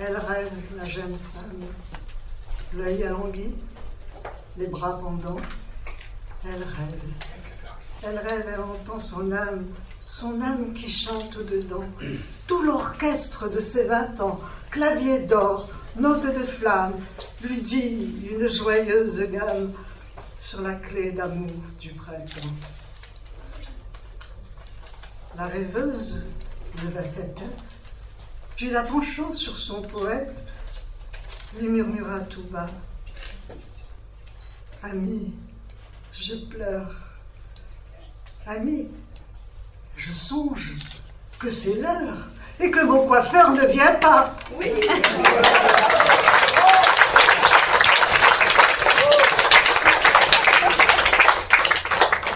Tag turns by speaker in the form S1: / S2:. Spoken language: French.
S1: Elle rêve, la jeune femme, l'œil alangui, les bras pendants. Elle rêve. Elle rêve, elle entend son âme qui chante au-dedans. Tout l'orchestre de ses 20 ans, clavier d'or, notes de flamme, lui dit une joyeuse gamme sur la clé d'amour du printemps. La rêveuse leva sa tête, puis la penchant sur son poète, lui murmura tout bas: « Ami, je pleure. Ami, je songe que c'est l'heure et que mon coiffeur ne vient pas. » Oui.